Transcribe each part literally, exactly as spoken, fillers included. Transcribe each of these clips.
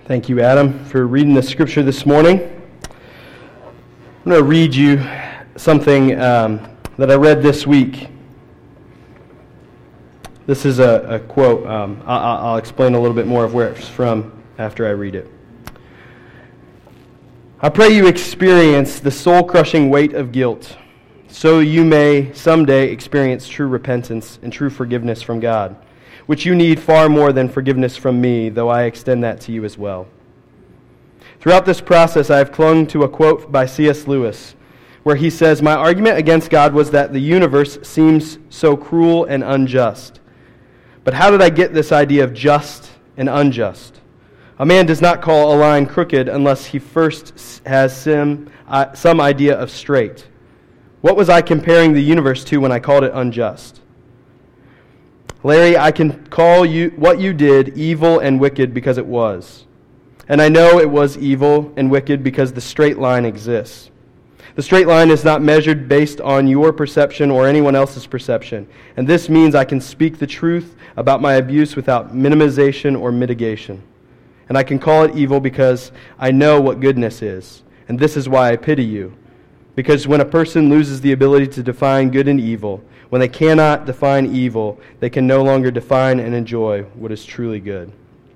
Thank you, Adam, for reading the scripture this morning. I'm going to read you something um, that I read this week. This is a, a quote. Um, I, I'll explain a little bit more of where it's from after I read it. I pray you experience the soul-crushing weight of guilt, so you may someday experience true repentance and true forgiveness from God, which you need far more than forgiveness from me, though I extend that to you as well. Throughout this process, I have clung to a quote by C S Lewis, where he says, "My argument against God was that the universe seems so cruel and unjust. But how did I get this idea of just and unjust? A man does not call a line crooked unless he first has some, uh, some idea of straight. What was I comparing the universe to when I called it unjust? Larry, I can call you what you did evil and wicked because it was. And I know it was evil and wicked because the straight line exists. The straight line is not measured based on your perception or anyone else's perception. And this means I can speak the truth about my abuse without minimization or mitigation. And I can call it evil because I know what goodness is. And this is why I pity you. Because when a person loses the ability to define good and evil, when they cannot define evil, they can no longer define and enjoy what is truly good."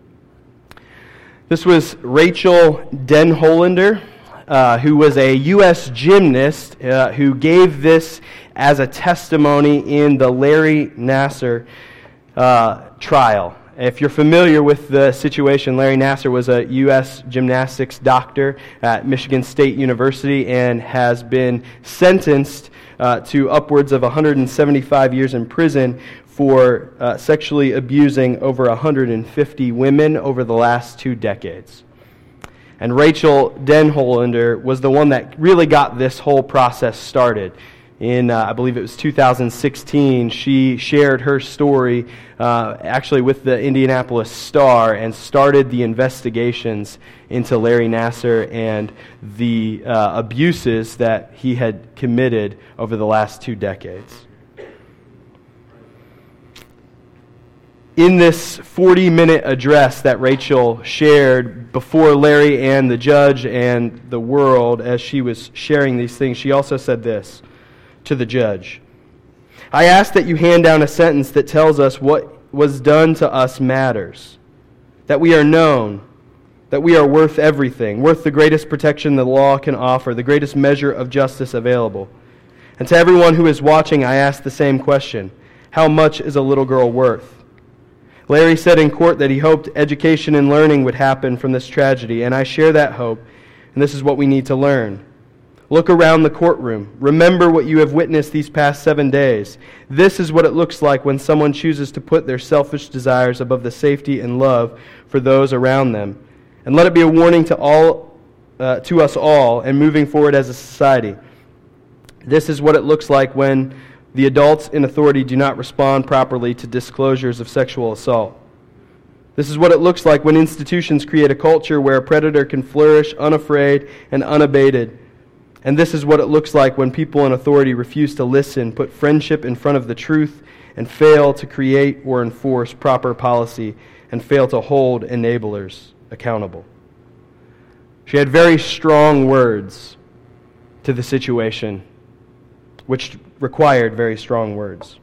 This was Rachel Denhollander, uh, who was a U S gymnast uh, who gave this as a testimony in the Larry Nassar uh, trial. If you're familiar with the situation, Larry Nassar was a U S gymnastics doctor at Michigan State University and has been sentenced uh, to upwards of one hundred seventy-five years in prison for uh, sexually abusing over one hundred fifty women over the last two decades. And Rachel Denhollander was the one that really got this whole process started. In, uh, I believe it was two thousand sixteen, she shared her story uh, actually with the Indianapolis Star and started the investigations into Larry Nassar and the uh, abuses that he had committed over the last two decades. In this forty-minute address that Rachel shared before Larry and the judge and the world, as she was sharing these things, she also said this to the judge: "I ask that you hand down a sentence that tells us what was done to us matters, that we are known, that we are worth everything, worth the greatest protection the law can offer, the greatest measure of justice available. And to everyone who is watching, I ask the same question: how much is a little girl worth?" Larry said in court that he hoped education and learning would happen from this tragedy, and I share that hope, and this is what we need to learn. Look around the courtroom. Remember what you have witnessed these past seven days. This is what it looks like when someone chooses to put their selfish desires above the safety and love for those around them. And let it be a warning to all, uh, to us all, and moving forward as a society. This is what it looks like when the adults in authority do not respond properly to disclosures of sexual assault. This is what it looks like when institutions create a culture where a predator can flourish unafraid and unabated. And this is what it looks like when people in authority refuse to listen, put friendship in front of the truth, and fail to create or enforce proper policy, and fail to hold enablers accountable. She had very strong words to the situation, which required very strong words.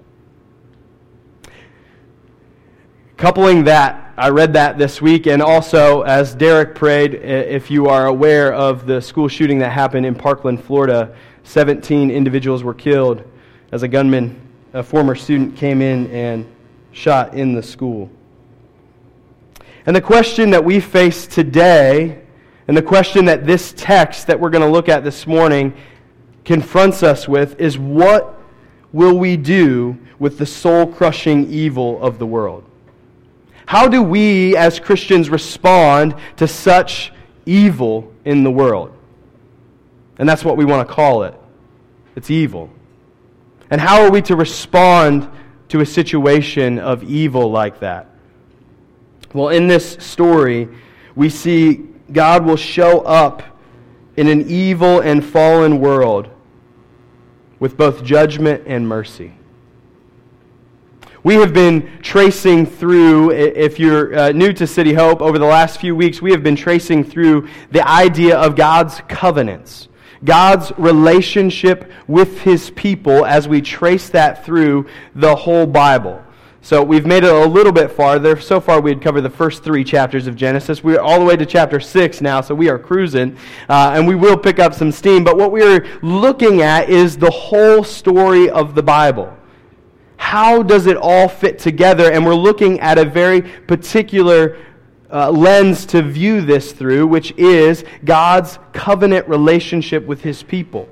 Coupling that, I read that this week, and also, as Derek prayed, if you are aware of the school shooting that happened in Parkland, Florida, seventeen individuals were killed as a gunman, a former student, came in and shot in the school. And the question that we face today, and the question that this text that we're going to look at this morning confronts us with, is what will we do with the soul-crushing evil of the world? How do we as Christians respond to such evil in the world? And that's what we want to call it. It's evil. And how are we to respond to a situation of evil like that? Well, in this story, we see God will show up in an evil and fallen world with both judgment and mercy. We have been tracing through, if you're uh, new to City Hope, over the last few weeks, we have been tracing through the idea of God's covenants, God's relationship with His people as we trace that through the whole Bible. So we've made it a little bit farther. So far we had covered the first three chapters of Genesis. We're all the way to chapter six now, so we are cruising. Uh, and we will pick up some steam. But what we're looking at is the whole story of the Bible. How does it all fit together? And we're looking at a very particular uh, lens to view this through, which is God's covenant relationship with His people.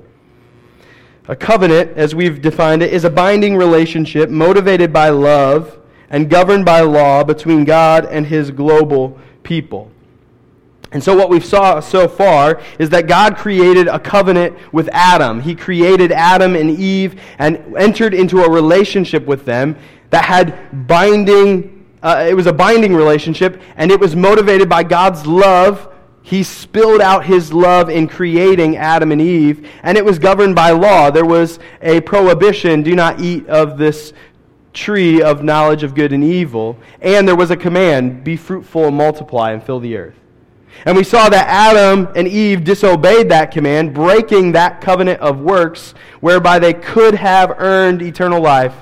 A covenant, as we've defined it, is a binding relationship motivated by love and governed by law between God and His global people. And so what we've saw so far is that God created a covenant with Adam. He created Adam and Eve and entered into a relationship with them that had binding, uh, it was a binding relationship, and it was motivated by God's love. He spilled out His love in creating Adam and Eve, and it was governed by law. There was a prohibition, do not eat of this tree of knowledge of good and evil, and there was a command, be fruitful and multiply and fill the earth. And we saw that Adam and Eve disobeyed that command, breaking that covenant of works whereby they could have earned eternal life,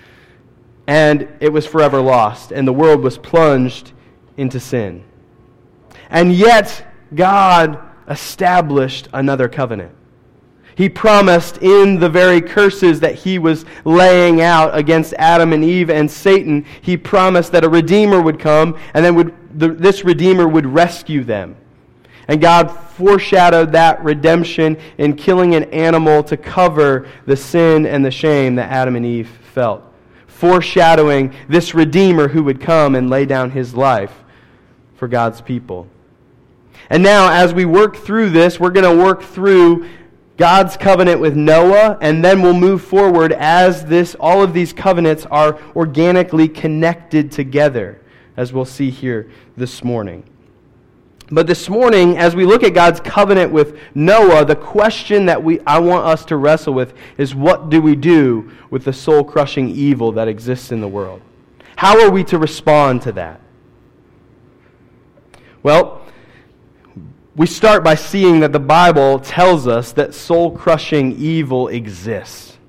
and it was forever lost, and the world was plunged into sin. And yet, God established another covenant. He promised in the very curses that He was laying out against Adam and Eve and Satan, He promised that a Redeemer would come, and then would the, this Redeemer would rescue them. And God foreshadowed that redemption in killing an animal to cover the sin and the shame that Adam and Eve felt. Foreshadowing this Redeemer who would come and lay down His life for God's people. And now, as we work through this, we're going to work through God's covenant with Noah, and then we'll move forward as this. All of these covenants are organically connected together, as we'll see here this morning. But this morning, as we look at God's covenant with Noah, the question that we I want us to wrestle with is, what do we do with the soul-crushing evil that exists in the world? How are we to respond to that? Well, we start by seeing that the Bible tells us that soul-crushing evil exists.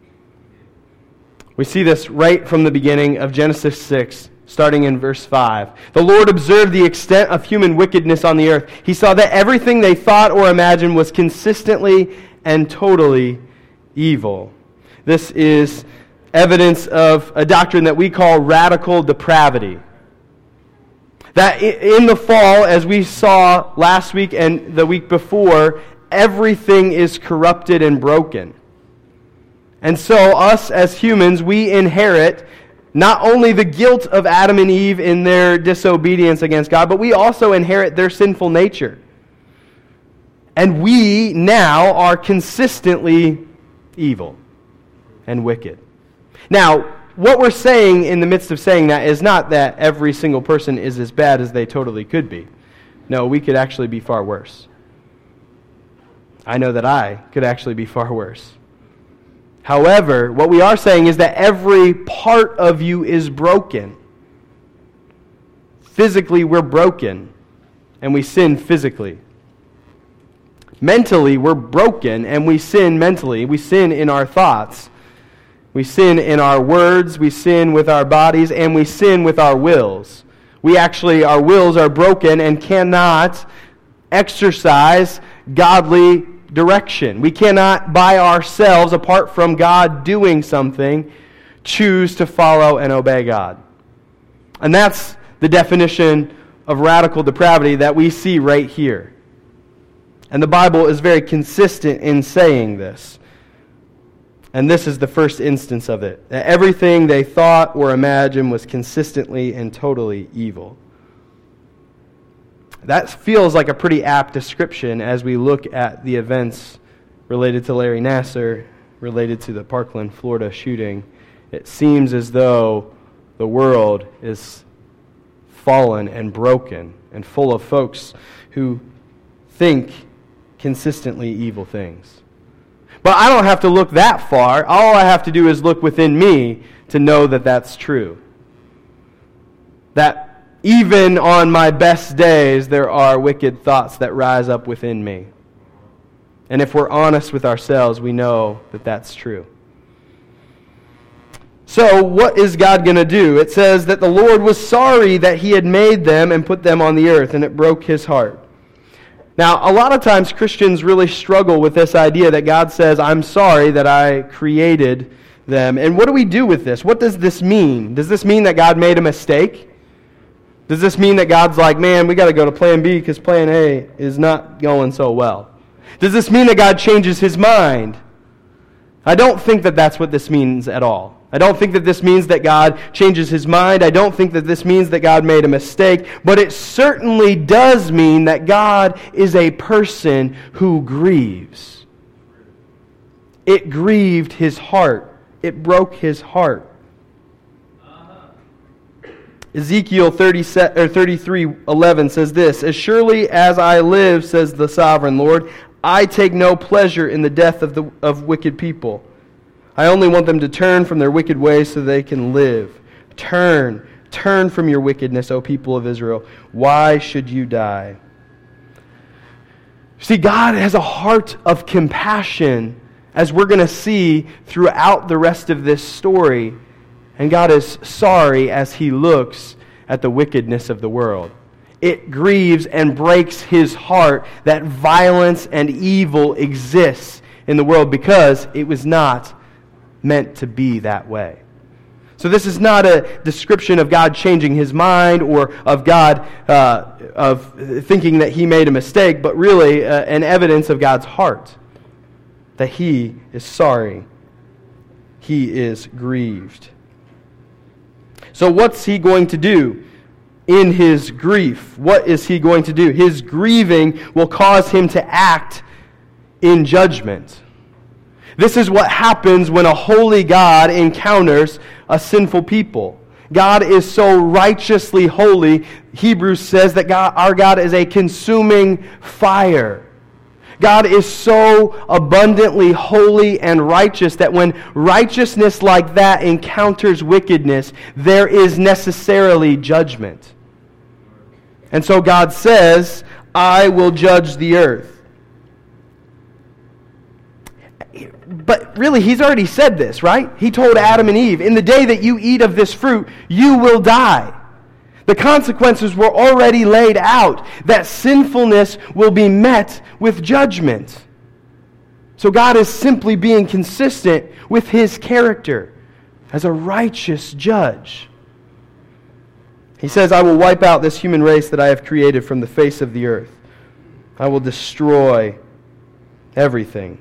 We see this right from the beginning of Genesis six, starting in verse five. The Lord observed the extent of human wickedness on the earth. He saw that everything they thought or imagined was consistently and totally evil. This is evidence of a doctrine that we call radical depravity. That in the fall, as we saw last week and the week before, everything is corrupted and broken. And so us as humans, we inherit not only the guilt of Adam and Eve in their disobedience against God, but we also inherit their sinful nature. And we now are consistently evil and wicked. Now, what we're saying in the midst of saying that is not that every single person is as bad as they totally could be. No, we could actually be far worse. I know that I could actually be far worse. However, what we are saying is that every part of you is broken. Physically, we're broken, and we sin physically. Mentally, we're broken, and we sin mentally. We sin in our thoughts. We sin in our words, we sin with our bodies, and we sin with our wills. We actually, our wills are broken and cannot exercise godly direction. We cannot, by ourselves, apart from God doing something, choose to follow and obey God. And that's the definition of radical depravity that we see right here. And the Bible is very consistent in saying this. And this is the first instance of it. That everything they thought or imagined was consistently and totally evil. That feels like a pretty apt description as we look at the events related to Larry Nassar, related to the Parkland, Florida shooting. It seems as though the world is fallen and broken and full of folks who think consistently evil things. But I don't have to look that far. All I have to do is look within me to know that that's true. That even on my best days, there are wicked thoughts that rise up within me. And if we're honest with ourselves, we know that that's true. So what is God going to do? It says that the Lord was sorry that he had made them and put them on the earth, and it broke his heart. Now, a lot of times Christians really struggle with this idea that God says, I'm sorry that I created them. And what do we do with this? What does this mean? Does this mean that God made a mistake? Does this mean that God's like, man, we got to go to plan B because plan A is not going so well? Does this mean that God changes his mind? I don't think that that's what this means at all. I don't think that this means that God changes his mind. I don't think that this means that God made a mistake. But it certainly does mean that God is a person who grieves. It grieved his heart. It broke his heart. Ezekiel thirty-three eleven says this, As surely as I live, says the sovereign Lord, I take no pleasure in the death of the of wicked people. I only want them to turn from their wicked ways so they can live. Turn, turn from your wickedness, O people of Israel. Why should you die? See, God has a heart of compassion, as we're going to see throughout the rest of this story. And God is sorry as he looks at the wickedness of the world. It grieves and breaks his heart that violence and evil exists in the world because it was not meant to be that way. So this is not a description of God changing his mind or of God uh, of thinking that he made a mistake, but really uh, an evidence of God's heart, that he is sorry. He is grieved. So what's he going to do in his grief? What is he going to do? His grieving will cause him to act in judgment. This is what happens when a holy God encounters a sinful people. God is so righteously holy, Hebrews says that God, our God is a consuming fire. God is so abundantly holy and righteous that when righteousness like that encounters wickedness, there is necessarily judgment. And so God says, I will judge the earth. But really, he's already said this, right? He told Adam and Eve, in the day that you eat of this fruit, you will die. The consequences were already laid out, that sinfulness will be met with judgment. So God is simply being consistent with his character as a righteous judge. He says, I will wipe out this human race that I have created from the face of the earth. I will destroy everything.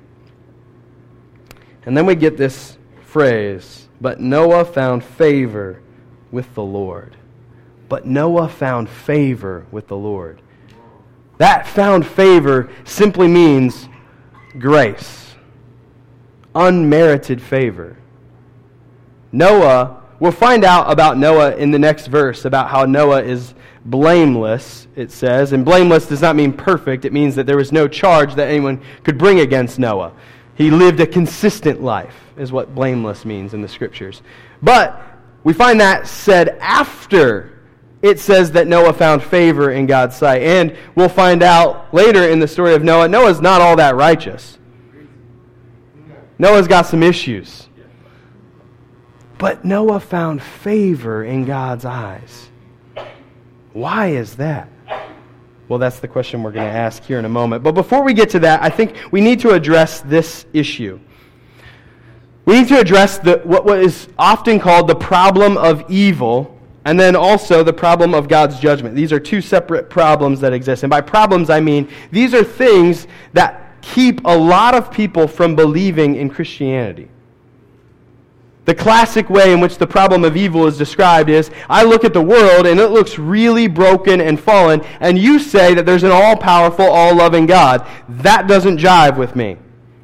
And then we get this phrase, but Noah found favor with the Lord. But Noah found favor with the Lord. That found favor simply means grace. Unmerited favor. Noah, we'll find out about Noah in the next verse, about how Noah is blameless, it says. And blameless does not mean perfect. It means that there was no charge that anyone could bring against Noah. He lived a consistent life, is what blameless means in the Scriptures. But we find that said after it says that Noah found favor in God's sight. And we'll find out later in the story of Noah, Noah's not all that righteous. Noah's got some issues. But Noah found favor in God's eyes. Why is that? Well, that's the question we're going to ask here in a moment. But before we get to that, I think we need to address this issue. We need to address the, what is often called the problem of evil, and then also the problem of God's judgment. These are two separate problems that exist. And by problems, I mean these are things that keep a lot of people from believing in Christianity. The classic way in which the problem of evil is described is, I look at the world and it looks really broken and fallen, and you say that there's an all-powerful, all-loving God. That doesn't jive with me.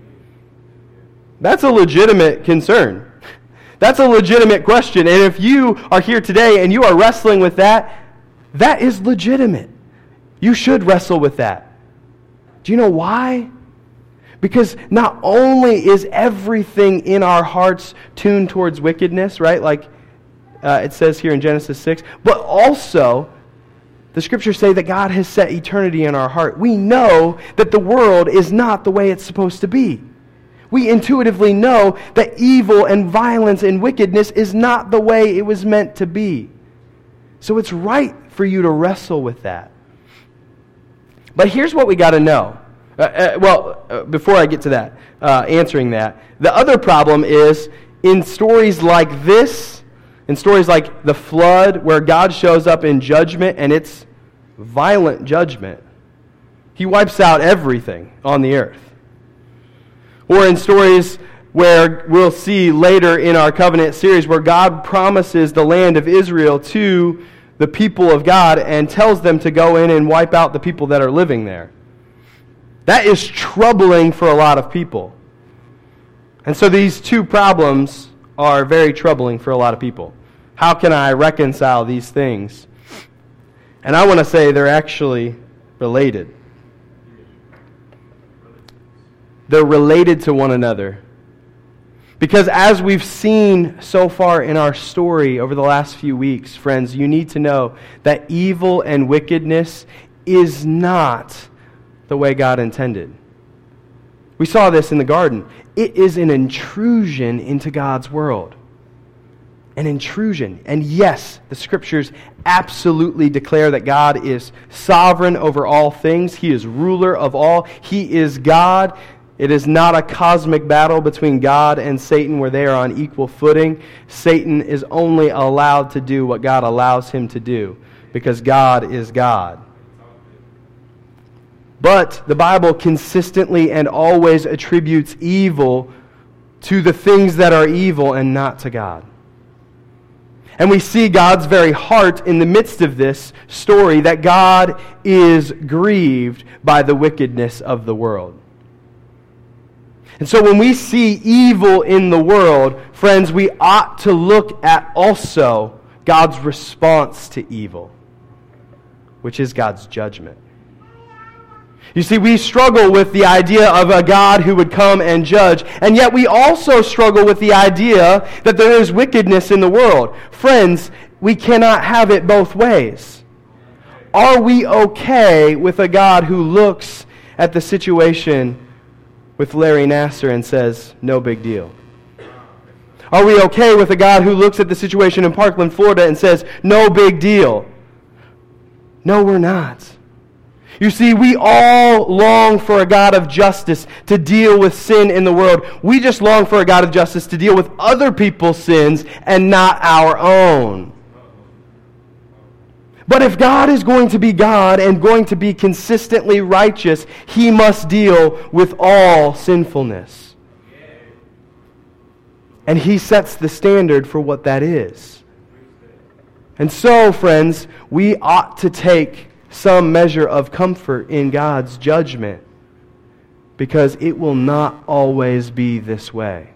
That's a legitimate concern. That's a legitimate question. And if you are here today and you are wrestling with that, that is legitimate. You should wrestle with that. Do you know why? Because not only is everything in our hearts tuned towards wickedness, right, like uh, it says here in Genesis six, but also the Scriptures say that God has set eternity in our heart. We know that the world is not the way it's supposed to be. We intuitively know that evil and violence and wickedness is not the way it was meant to be. So it's right for you to wrestle with that. But here's what we got to know. Uh, uh, well, uh, before I get to that, uh, answering that, the other problem is in stories like this, in stories like the flood, where God shows up in judgment, and it's violent judgment. He wipes out everything on the earth. Or in stories where we'll see later in our covenant series, where God promises the land of Israel to the people of God and tells them to go in and wipe out the people that are living there. That is troubling for a lot of people. And so these two problems are very troubling for a lot of people. How can I reconcile these things? And I want to say they're actually related. They're related to one another. Because as we've seen so far in our story over the last few weeks, friends, you need to know that evil and wickedness is not the way God intended. We saw this in the garden. It is an intrusion into God's world. An intrusion. And yes, the Scriptures absolutely declare that God is sovereign over all things. He is ruler of all. He is God. It is not a cosmic battle between God and Satan where they are on equal footing. Satan is only allowed to do what God allows him to do because God is God. But the Bible consistently and always attributes evil to the things that are evil and not to God. And we see God's very heart in the midst of this story, that God is grieved by the wickedness of the world. And so when we see evil in the world, friends, we ought to look at also God's response to evil, which is God's judgment. You see, we struggle with the idea of a God who would come and judge, and yet we also struggle with the idea that there is wickedness in the world. Friends, we cannot have it both ways. Are we okay with a God who looks at the situation with Larry Nasser and says, no big deal? Are we okay with a God who looks at the situation in Parkland, Florida and says, no big deal? No, we're not. You see, we all long for a God of justice to deal with sin in the world. We just long for a God of justice to deal with other people's sins and not our own. But if God is going to be God and going to be consistently righteous, He must deal with all sinfulness. And He sets the standard for what that is. And so, friends, we ought to take some measure of comfort in God's judgment, because it will not always be this way.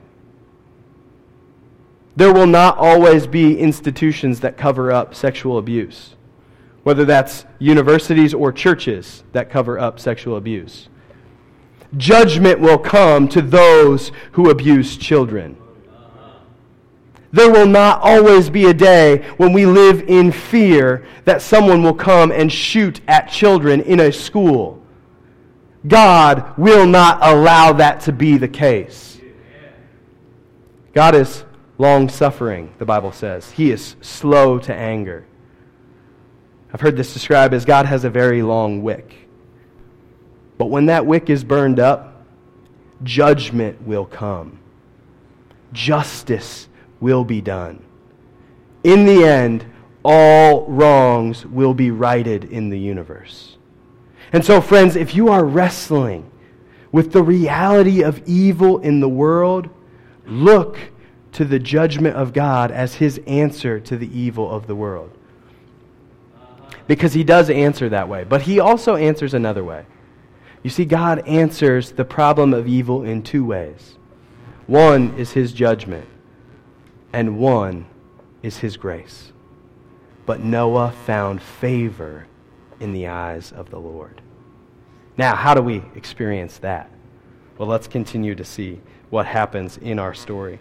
There will not always be institutions that cover up sexual abuse, whether that's universities or churches that cover up sexual abuse. Judgment will come to those who abuse children. There will not always be a day when we live in fear that someone will come and shoot at children in a school. God will not allow that to be the case. God is long-suffering, the Bible says. He is slow to anger. I've heard this described as God has a very long wick. But when that wick is burned up, judgment will come. Justice will be done. In the end, all wrongs will be righted in the universe. And so, friends, if you are wrestling with the reality of evil in the world, look to the judgment of God as His answer to the evil of the world. Because He does answer that way, but He also answers another way. You see, God answers the problem of evil in two ways. One is His judgment, and one is His grace. But Noah found favor in the eyes of the Lord. Now, how do we experience that? Well, let's continue to see what happens in our story.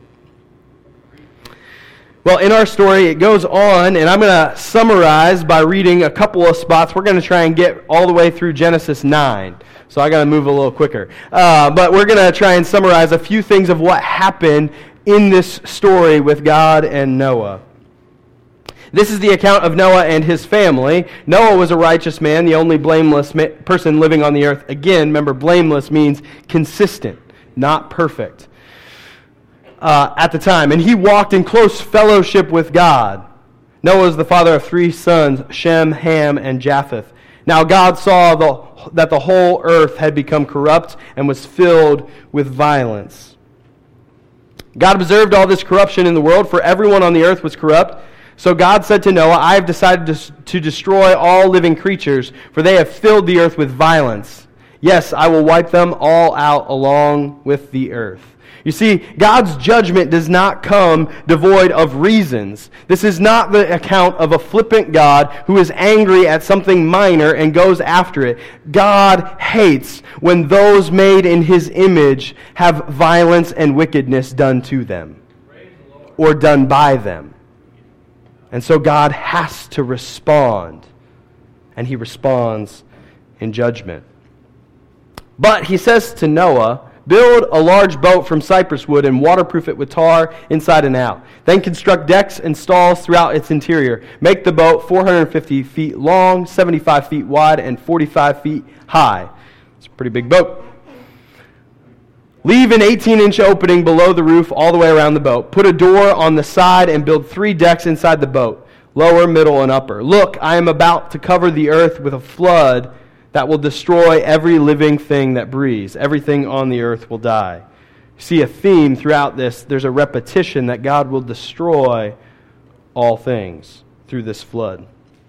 Well, in our story, it goes on, and I'm going to summarize by reading a couple of spots. We're going to try and get all the way through Genesis nine, so I got to move a little quicker. Uh, but we're going to try and summarize a few things of what happened in this story with God and Noah. This is the account of Noah and his family. Noah was a righteous man, the only blameless ma- person living on the earth. Again, remember, blameless means consistent, not perfect. Uh, at the time, and he walked in close fellowship with God. Noah was the father of three sons, Shem, Ham, and Japheth. Now God saw the, that the whole earth had become corrupt and was filled with violence. God observed all this corruption in the world, for everyone on the earth was corrupt. So God said to Noah, I have decided to, to destroy all living creatures, for they have filled the earth with violence. Yes, I will wipe them all out along with the earth. You see, God's judgment does not come devoid of reasons. This is not the account of a flippant God who is angry at something minor and goes after it. God hates when those made in His image have violence and wickedness done to them or done by them. And so God has to respond, and He responds in judgment. But He says to Noah, build a large boat from cypress wood and waterproof it with tar inside and out. Then construct decks and stalls throughout its interior. Make the boat four hundred fifty feet long, seventy-five feet wide, and forty-five feet high. It's a pretty big boat. Leave an eighteen-inch opening below the roof all the way around the boat. Put a door on the side and build three decks inside the boat, lower, middle, and upper. Look, I am about to cover the earth with a flood that will destroy every living thing that breathes. Everything on the earth will die. You see a theme throughout this. There's a repetition that God will destroy all things through this flood.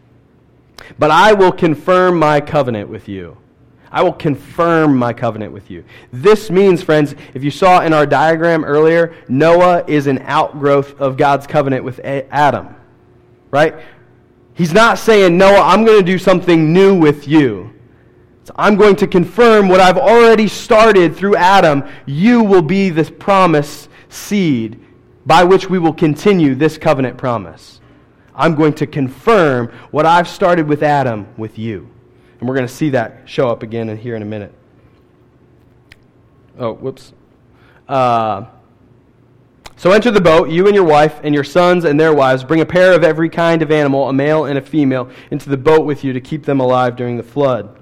But I will confirm my covenant with you. I will confirm my covenant with you. This means, friends, if you saw in our diagram earlier, Noah is an outgrowth of God's covenant with Adam. Right? He's not saying, Noah, I'm going to do something new with you. So I'm going to confirm what I've already started through Adam. You will be this promised seed by which we will continue this covenant promise. I'm going to confirm what I've started with Adam with you. And we're going to see that show up again in here in a minute. Oh, whoops. Uh, so enter the boat, you and your wife and your sons and their wives. Bring a pair of every kind of animal, a male and a female, into the boat with you to keep them alive during the flood.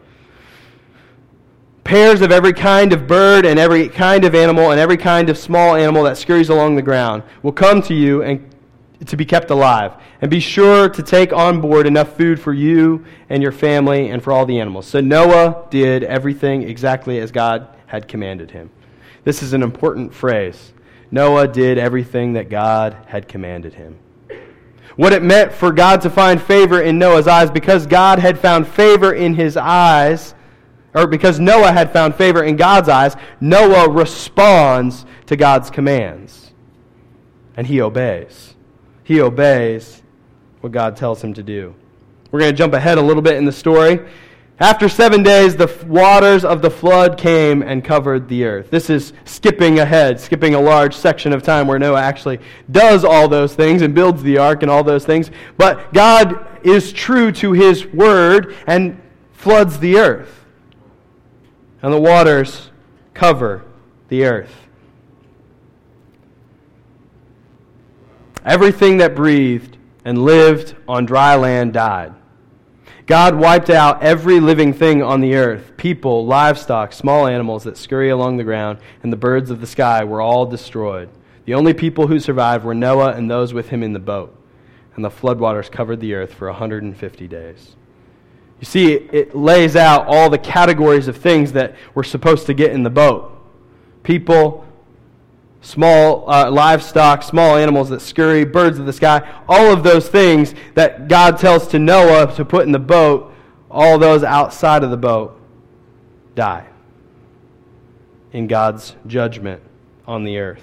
Pairs of every kind of bird and every kind of animal and every kind of small animal that scurries along the ground will come to you and to be kept alive. And be sure to take on board enough food for you and your family and for all the animals. So Noah did everything exactly as God had commanded him. This is an important phrase. Noah did everything that God had commanded him. What it meant for God to find favor in Noah's eyes, because God had found favor in his eyes, or because Noah had found favor in God's eyes, Noah responds to God's commands. And he obeys. He obeys what God tells him to do. We're going to jump ahead a little bit in the story. After seven days, the waters of the flood came and covered the earth. This is skipping ahead, skipping a large section of time where Noah actually does all those things and builds the ark and all those things. But God is true to his word and floods the earth. And the waters cover the earth. Everything that breathed and lived on dry land died. God wiped out every living thing on the earth. People, livestock, small animals that scurry along the ground, and the birds of the sky were all destroyed. The only people who survived were Noah and those with him in the boat. And the floodwaters covered the earth for one hundred fifty days. You see, it lays out all the categories of things that we're supposed to get in the boat. People, small uh, livestock, small animals that scurry, birds of the sky, all of those things that God tells to Noah to put in the boat, all those outside of the boat die in God's judgment on the earth.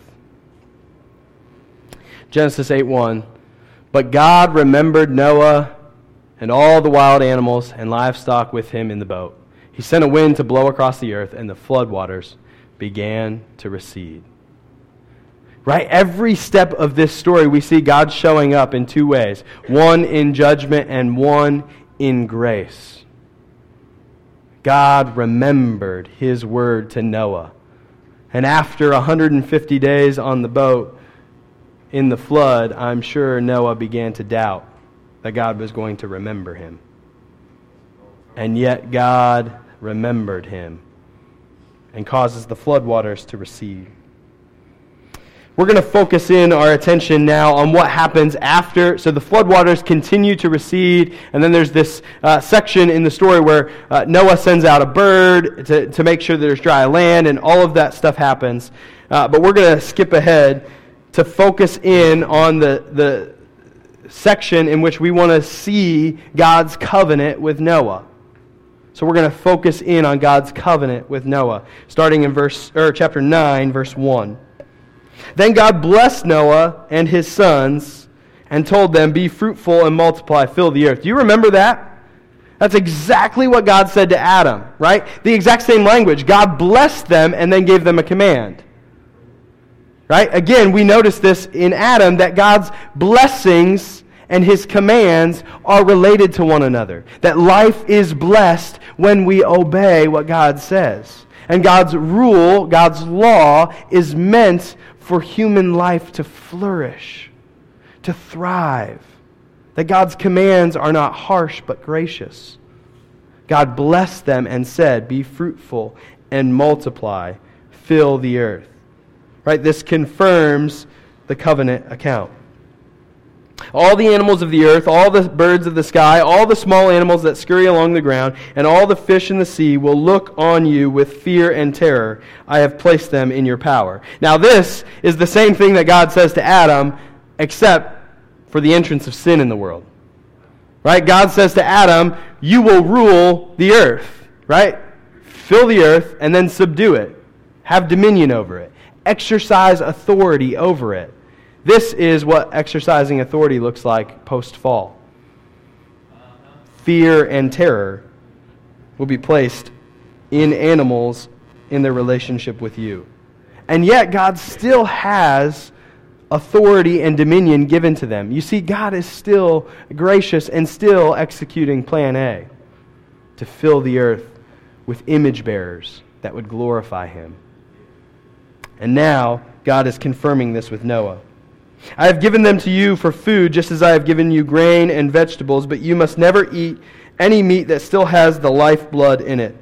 Genesis eight one, but God remembered Noah and all the wild animals and livestock with him in the boat. He sent a wind to blow across the earth, and the floodwaters began to recede. Right? Every step of this story, we see God showing up in two ways. One in judgment and one in grace. God remembered His word to Noah. And after one hundred fifty days on the boat in the flood, I'm sure Noah began to doubt that God was going to remember him. And yet God remembered him and causes the floodwaters to recede. We're going to focus in our attention now on what happens after. So the floodwaters continue to recede, and then there's this uh, section in the story where uh, Noah sends out a bird to, to make sure there's dry land, and all of that stuff happens. Uh, but we're going to skip ahead to focus in on the, the section in which we want to see God's covenant with Noah. So we're going to focus in on God's covenant with Noah, starting in verse or chapter nine, verse one. Then God blessed Noah and his sons and told them, "Be fruitful and multiply, fill the earth." Do you remember that? That's exactly what God said to Adam, right? The exact same language. God blessed them and then gave them a command. Right? Again, we notice this in Adam, that God's blessings and His commands are related to one another. That life is blessed when we obey what God says. And God's rule, God's law, is meant for human life to flourish, to thrive. That God's commands are not harsh but gracious. God blessed them and said, "Be fruitful and multiply, fill the earth." Right? This confirms the covenant account. All the animals of the earth, all the birds of the sky, all the small animals that scurry along the ground, and all the fish in the sea will look on you with fear and terror. I have placed them in your power. Now this is the same thing that God says to Adam, except for the entrance of sin in the world. Right? God says to Adam, "You will rule the earth." Right? Fill the earth and then subdue it. Have dominion over it. Exercise authority over it. This is what exercising authority looks like post-fall. Fear and terror will be placed in animals in their relationship with you. And yet God still has authority and dominion given to them. You see, God is still gracious and still executing plan A, to fill the earth with image bearers that would glorify Him. And now, God is confirming this with Noah. "I have given them to you for food, just as I have given you grain and vegetables, but you must never eat any meat that still has the lifeblood in it.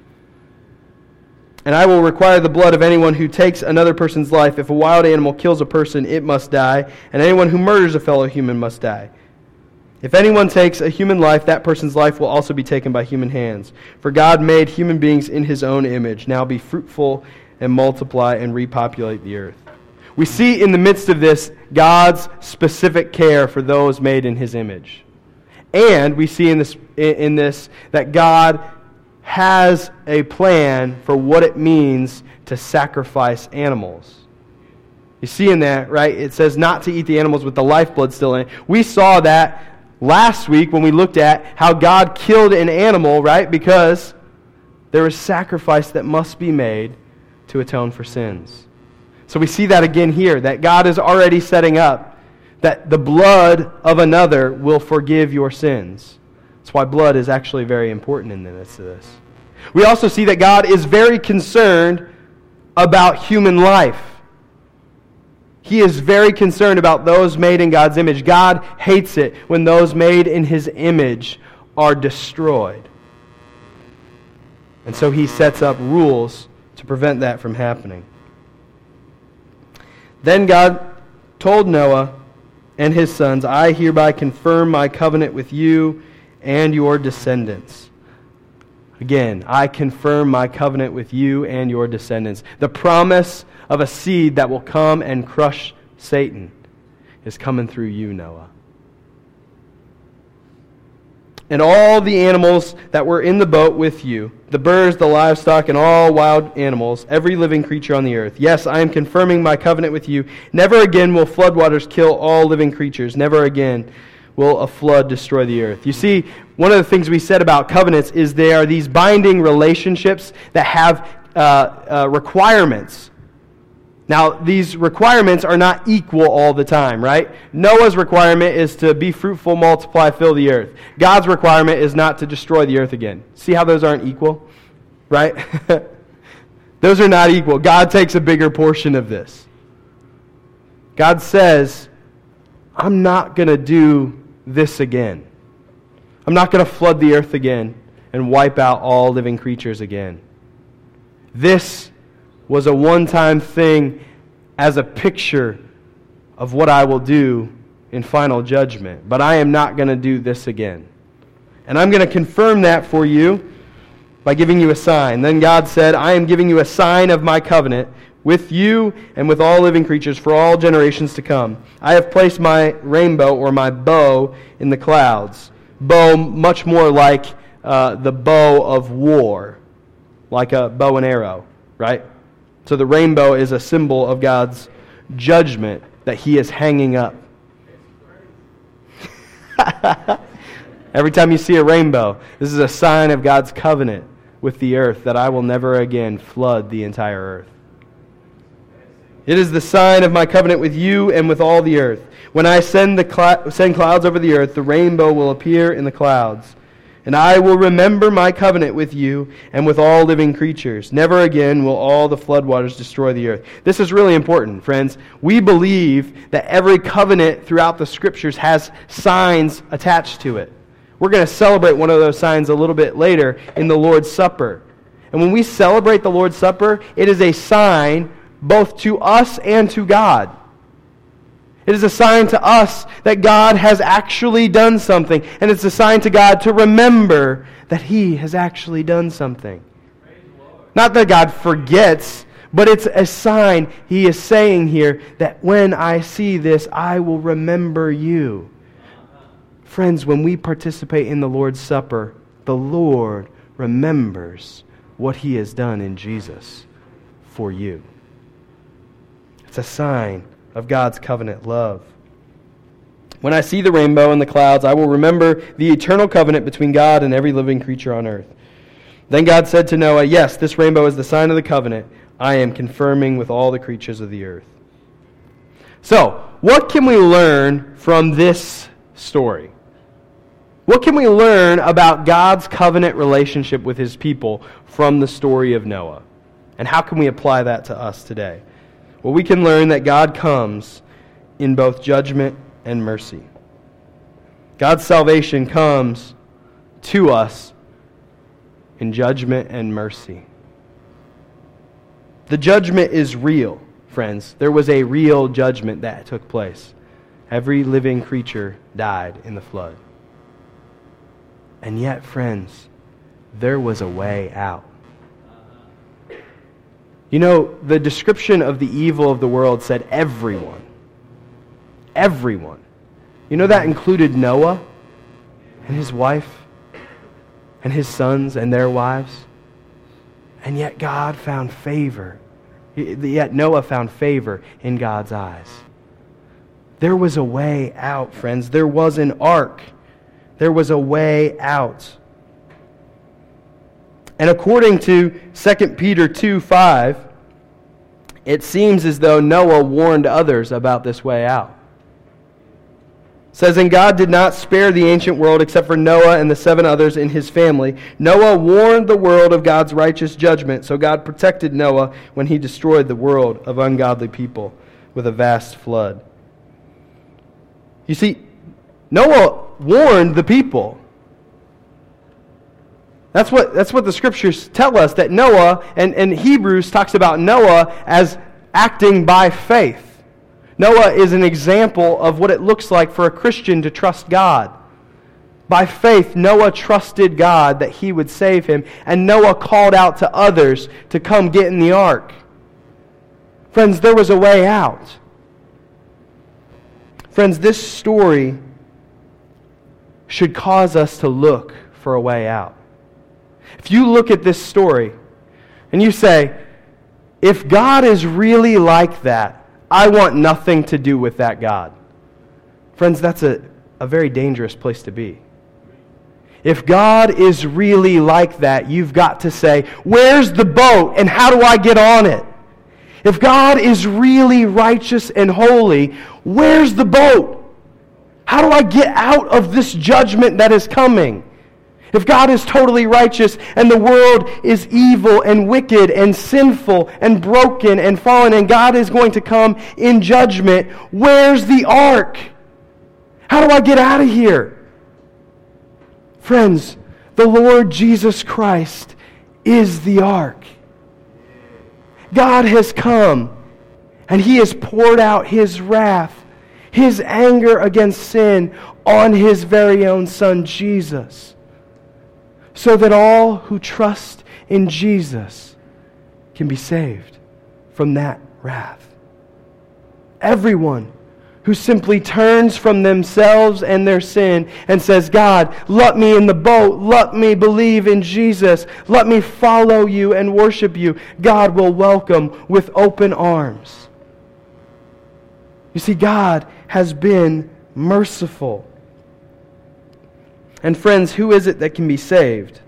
And I will require the blood of anyone who takes another person's life. If a wild animal kills a person, it must die, and anyone who murders a fellow human must die. If anyone takes a human life, that person's life will also be taken by human hands. For God made human beings in His own image. Now be fruitful and multiply and repopulate the earth." We see in the midst of this God's specific care for those made in His image. And we see in this, in this that God has a plan for what it means to sacrifice animals. You see in that, right? It says not to eat the animals with the lifeblood still in it. We saw that last week when we looked at how God killed an animal, right? Because there is sacrifice that must be made to atone for sins. So we see that again here, that God is already setting up that the blood of another will forgive your sins. That's why blood is actually very important in the midst of this. We also see that God is very concerned about human life. He is very concerned about those made in God's image. God hates it when those made in His image are destroyed. And so He sets up rules to prevent that from happening. Then God told Noah and his sons, "I hereby confirm my covenant with you and your descendants." Again, I confirm my covenant with you and your descendants. The promise of a seed that will come and crush Satan is coming through you, Noah. "And all the animals that were in the boat with you, the birds, the livestock, and all wild animals, every living creature on the earth. Yes, I am confirming my covenant with you. Never again will floodwaters kill all living creatures. Never again will a flood destroy the earth." You see, one of the things we said about covenants is they are these binding relationships that have uh, uh, requirements. Now, these requirements are not equal all the time, right? Noah's requirement is to be fruitful, multiply, fill the earth. God's requirement is not to destroy the earth again. See how those aren't equal? Right? Those are not equal. God takes a bigger portion of this. God says, I'm not going to do this again. I'm not going to flood the earth again and wipe out all living creatures again. This was a one-time thing as a picture of what I will do in final judgment. But I am not going to do this again. And I'm going to confirm that for you by giving you a sign. Then God said, I am giving you a sign of my covenant with you and with all living creatures for all generations to come. I have placed my rainbow or my bow in the clouds. Bow much more like uh, the bow of war, like a bow and arrow, right? So the rainbow is a symbol of God's judgment that He is hanging up. Every time you see a rainbow, this is a sign of God's covenant with the earth, that I will never again flood the entire earth. It is the sign of my covenant with you and with all the earth. When I send the cl- send clouds over the earth, the rainbow will appear in the clouds. And I will remember my covenant with you and with all living creatures. Never again will all the floodwaters destroy the earth. This is really important, friends. We believe that every covenant throughout the Scriptures has signs attached to it. We're going to celebrate one of those signs a little bit later in the Lord's Supper. And when we celebrate the Lord's Supper, it is a sign both to us and to God. It is a sign to us that God has actually done something. And it's a sign to God to remember that He has actually done something. Not that God forgets, but it's a sign He is saying here that when I see this, I will remember you. Friends, when we participate in the Lord's Supper, the Lord remembers what He has done in Jesus for you. It's a sign of God's covenant love. When I see the rainbow in the clouds, I will remember the eternal covenant between God and every living creature on earth. Then God said to Noah, yes, this rainbow is the sign of the covenant I am confirming with all the creatures of the earth. So, what can we learn from this story? What can we learn about God's covenant relationship with His people from the story of Noah? And how can we apply that to us today? Well, we can learn that God comes in both judgment and mercy. God's salvation comes to us in judgment and mercy. The judgment is real, friends. There was a real judgment that took place. Every living creature died in the flood. And yet, friends, there was a way out. You know, the description of the evil of the world said everyone. Everyone. You know that included Noah and his wife and his sons and their wives. And yet God found favor. Yet Noah found favor in God's eyes. There was a way out, friends. There was an ark. There was a way out. And according to Second Peter two five, it seems as though Noah warned others about this way out. It says, and God did not spare the ancient world except for Noah and the seven others in his family. Noah warned the world of God's righteous judgment, so God protected Noah when He destroyed the world of ungodly people with a vast flood. You see, Noah warned the people. That's what, that's what the Scriptures tell us, that Noah, and, and Hebrews talks about Noah as acting by faith. Noah is an example of what it looks like for a Christian to trust God. By faith, Noah trusted God that He would save him, and Noah called out to others to come get in the ark. Friends, there was a way out. Friends, this story should cause us to look for a way out. If you look at this story and you say, if God is really like that, I want nothing to do with that God. Friends, that's a, a very dangerous place to be. If God is really like that, you've got to say, where's the boat and how do I get on it? If God is really righteous and holy, where's the boat? How do I get out of this judgment that is coming? If God is totally righteous and the world is evil and wicked and sinful and broken and fallen and God is going to come in judgment, where's the ark? How do I get out of here? Friends, the Lord Jesus Christ is the ark. God has come and He has poured out His wrath, His anger against sin on His very own Son, Jesus, so that all who trust in Jesus can be saved from that wrath. Everyone who simply turns from themselves and their sin and says, God, let me in the boat, let me believe in Jesus, let me follow you and worship you, God will welcome with open arms. You see, God has been merciful. And friends, who is it that can be saved?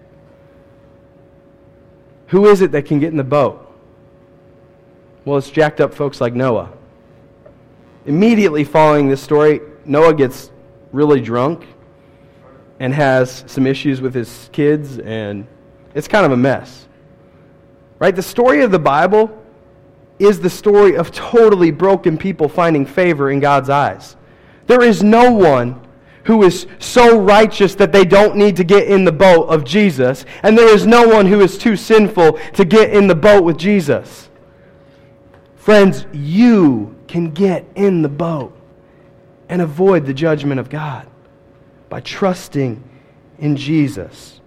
Who is it that can get in the boat? Well, it's jacked up folks like Noah. Immediately following this story, Noah gets really drunk and has some issues with his kids, and it's kind of a mess. Right? The story of the Bible is the story of totally broken people finding favor in God's eyes. There is no one who is so righteous that they don't need to get in the boat of Jesus, and there is no one who is too sinful to get in the boat with Jesus. Friends, you can get in the boat and avoid the judgment of God by trusting in Jesus.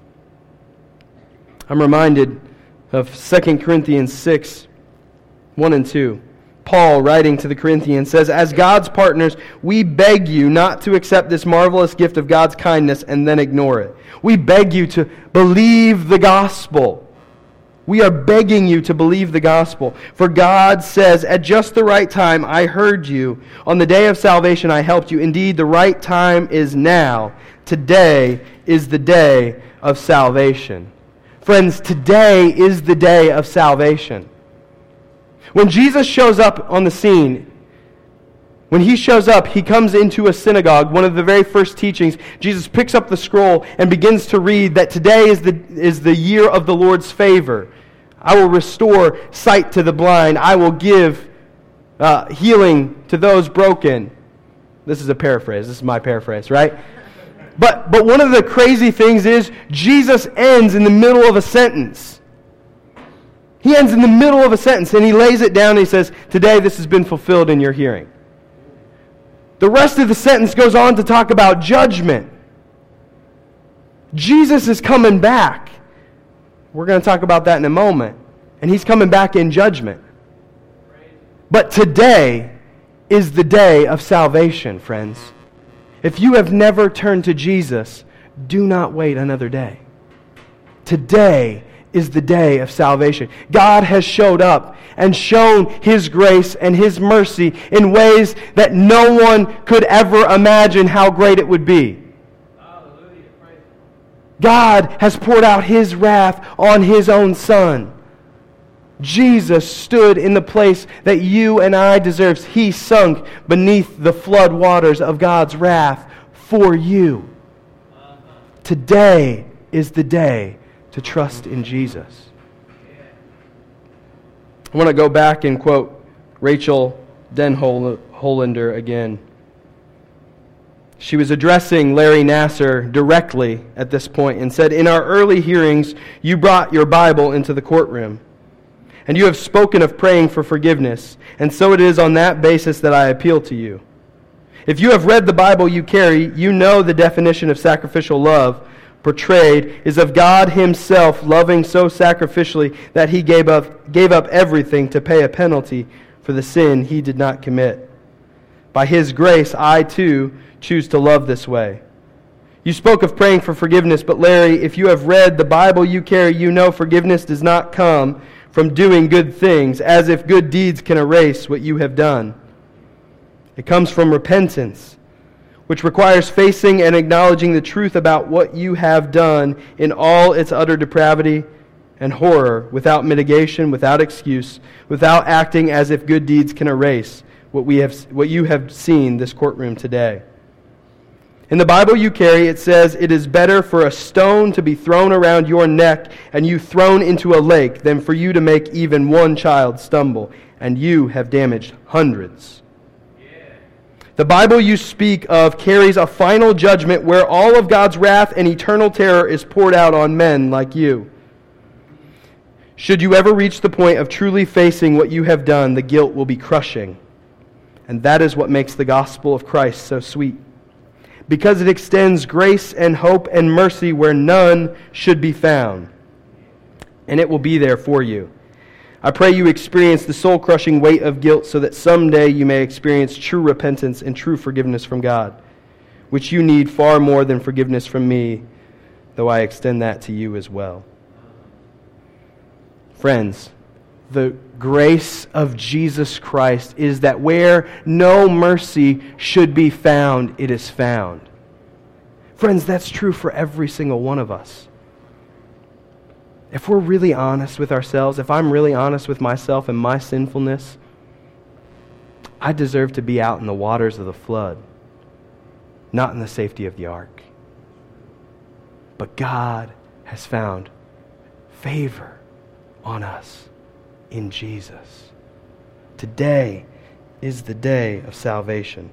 I'm reminded of Second Corinthians six, one and two. Paul, writing to the Corinthians, says, as God's partners, we beg you not to accept this marvelous gift of God's kindness and then ignore it. We beg you to believe the gospel. We are begging you to believe the gospel. For God says, at just the right time I heard you. On the day of salvation I helped you. Indeed, the right time is now. Today is the day of salvation. Friends, today is the day of salvation. When Jesus shows up on the scene, when He shows up, He comes into a synagogue. One of the very first teachings, Jesus picks up the scroll and begins to read that today is the, is the year of the Lord's favor. I will restore sight to the blind. I will give uh, healing to those broken. This is a paraphrase. This is my paraphrase, right? But, but one of the crazy things is Jesus ends in the middle of a sentence. He ends in the middle of a sentence and He lays it down and He says, today this has been fulfilled in your hearing. The rest of the sentence goes on to talk about judgment. Jesus is coming back. We're going to talk about that in a moment. And He's coming back in judgment. But today is the day of salvation, friends. If you have never turned to Jesus, do not wait another day. Today is the day of salvation. God has showed up and shown His grace and His mercy in ways that no one could ever imagine how great it would be. God has poured out His wrath on His own Son. Jesus stood in the place that you and I deserve. He sunk beneath the flood waters of God's wrath for you. Today is the day to trust in Jesus. I want to go back and quote Rachel Denhollander again. She was addressing Larry Nassar directly at this point and said, in our early hearings, you brought your Bible into the courtroom, and you have spoken of praying for forgiveness, and so it is on that basis that I appeal to you. If you have read the Bible you carry, you know the definition of sacrificial love portrayed is of God Himself loving so sacrificially that He gave up, gave up everything to pay a penalty for the sin He did not commit. By His grace, I too choose to love this way. You spoke of praying for forgiveness, but Larry, if you have read the Bible you carry, you know forgiveness does not come from doing good things, as if good deeds can erase what you have done. It comes from repentance. which requires facing and acknowledging the truth about what you have done in all its utter depravity and horror, without mitigation, without excuse, without acting as if good deeds can erase what we have, what you have seen this courtroom today. In the Bible you carry, it says, "It is better for a stone to be thrown around your neck and you thrown into a lake than for you to make even one child stumble, and you have damaged hundreds." The Bible you speak of carries a final judgment where all of God's wrath and eternal terror is poured out on men like you. Should you ever reach the point of truly facing what you have done, the guilt will be crushing. And that is what makes the gospel of Christ so sweet, because it extends grace and hope and mercy where none should be found. And it will be there for you. I pray you experience the soul-crushing weight of guilt so that someday you may experience true repentance and true forgiveness from God, which you need far more than forgiveness from me, though I extend that to you as well. Friends, the grace of Jesus Christ is that where no mercy should be found, it is found. Friends, that's true for every single one of us. If we're really honest with ourselves, if I'm really honest with myself and my sinfulness, I deserve to be out in the waters of the flood, not in the safety of the ark. But God has found favor on us in Jesus. Today is the day of salvation.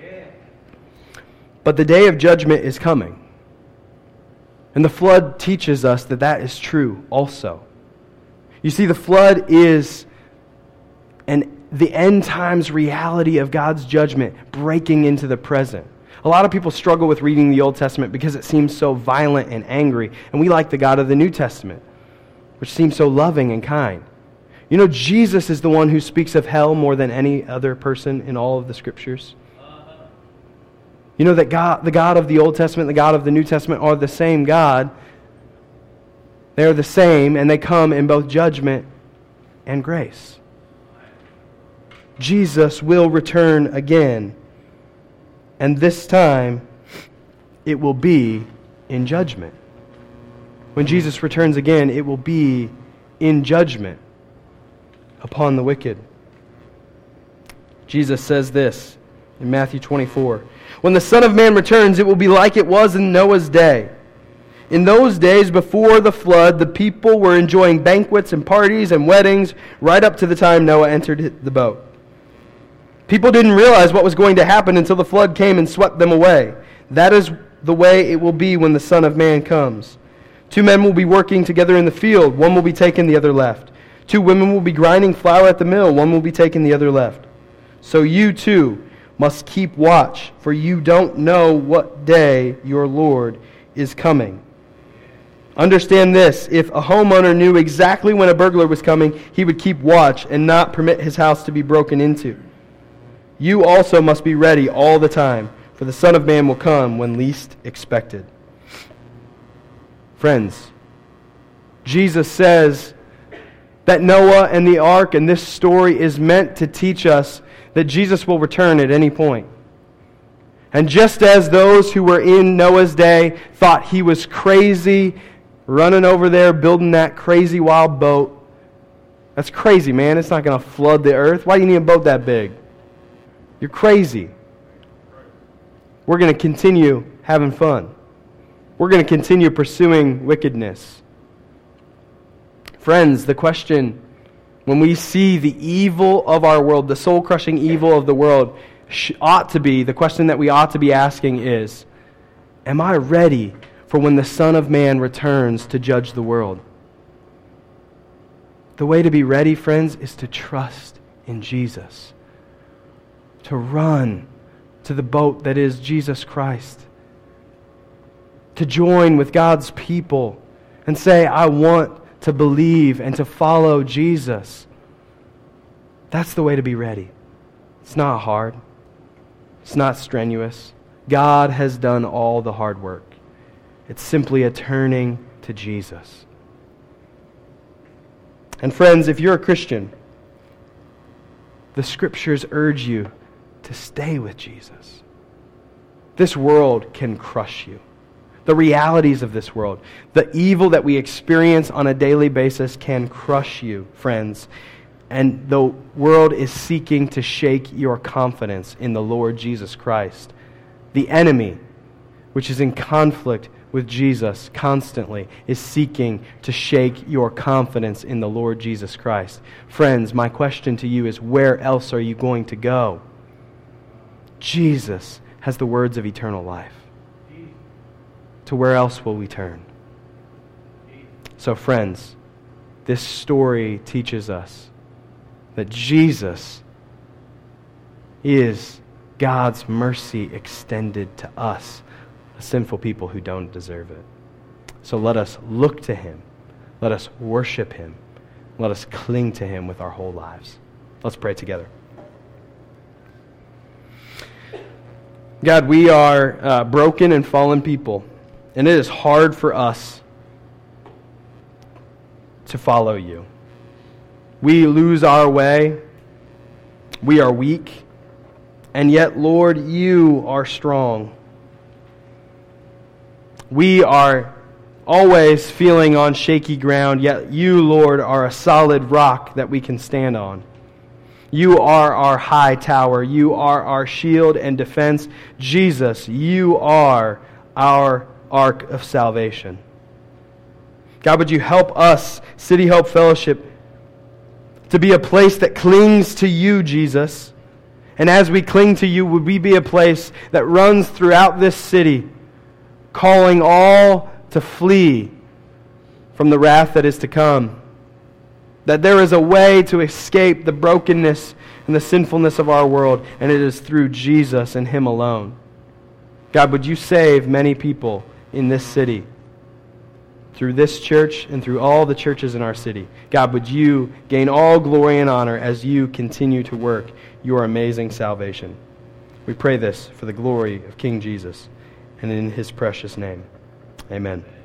But the day of judgment is coming. And the flood teaches us that that is true also. You see, the flood is an, the end times reality of God's judgment breaking into the present. A lot of people struggle with reading the Old Testament because it seems so violent and angry. And we like the God of the New Testament, which seems so loving and kind. You know, Jesus is the one who speaks of hell more than any other person in all of the Scriptures. You know that God, the God of the Old Testament, the God of the New Testament are the same God. They are the same, and they come in both judgment and grace. Jesus will return again, and this time it will be in judgment. When Jesus returns again, it will be in judgment upon the wicked. Jesus says this in Matthew twenty-four. "When the Son of Man returns, it will be like it was in Noah's day. In those days before the flood, the people were enjoying banquets and parties and weddings right up to the time Noah entered the boat. People didn't realize what was going to happen until the flood came and swept them away. That is the way it will be when the Son of Man comes. Two men will be working together in the field. One will be taken, the other left. Two women will be grinding flour at the mill. One will be taken, the other left. So you too must keep watch, for you don't know what day your Lord is coming. Understand this, if a homeowner knew exactly when a burglar was coming, he would keep watch and not permit his house to be broken into. You also must be ready all the time, for the Son of Man will come when least expected." Friends, Jesus says that Noah and the ark and this story is meant to teach us that Jesus will return at any point. And just as those who were in Noah's day thought he was crazy, running over there, building that crazy wild boat, that's crazy, man. It's not going to flood the earth. Why do you need a boat that big? You're crazy. We're going to continue having fun. We're going to continue pursuing wickedness. Friends, the question, when we see the evil of our world, the soul-crushing evil of the world, sh- ought to be, the question that we ought to be asking is, am I ready for when the Son of Man returns to judge the world? The way to be ready, friends, is to trust in Jesus. To run to the boat that is Jesus Christ. To join with God's people and say, I want to believe and to follow Jesus. That's the way to be ready. It's not hard. It's not strenuous. God has done all the hard work. It's simply a turning to Jesus. And friends, if you're a Christian, the Scriptures urge you to stay with Jesus. This world can crush you. The realities of this world, the evil that we experience on a daily basis can crush you, friends. And the world is seeking to shake your confidence in the Lord Jesus Christ. The enemy, which is in conflict with Jesus constantly, is seeking to shake your confidence in the Lord Jesus Christ. Friends, my question to you is, where else are you going to go? Jesus has the words of eternal life. To where else will we turn? So friends, this story teaches us that Jesus is God's mercy extended to us, a sinful people who don't deserve it. So let us look to Him. Let us worship Him. Let us cling to Him with our whole lives. Let's pray together. God, we are uh, broken and fallen people, and it is hard for us to follow you. We lose our way. We are weak. And yet, Lord, you are strong. We are always feeling on shaky ground, yet you, Lord, are a solid rock that we can stand on. You are our high tower. You are our shield and defense. Jesus, you are our ark of salvation. God, would you help us, City Hope Fellowship, to be a place that clings to you, Jesus. And as we cling to you, would we be a place that runs throughout this city, calling all to flee from the wrath that is to come. That there is a way to escape the brokenness and the sinfulness of our world, and it is through Jesus and Him alone. God, would you save many people in this city, through this church and through all the churches in our city. God, would you gain all glory and honor as you continue to work your amazing salvation. We pray this for the glory of King Jesus and in His precious name. Amen.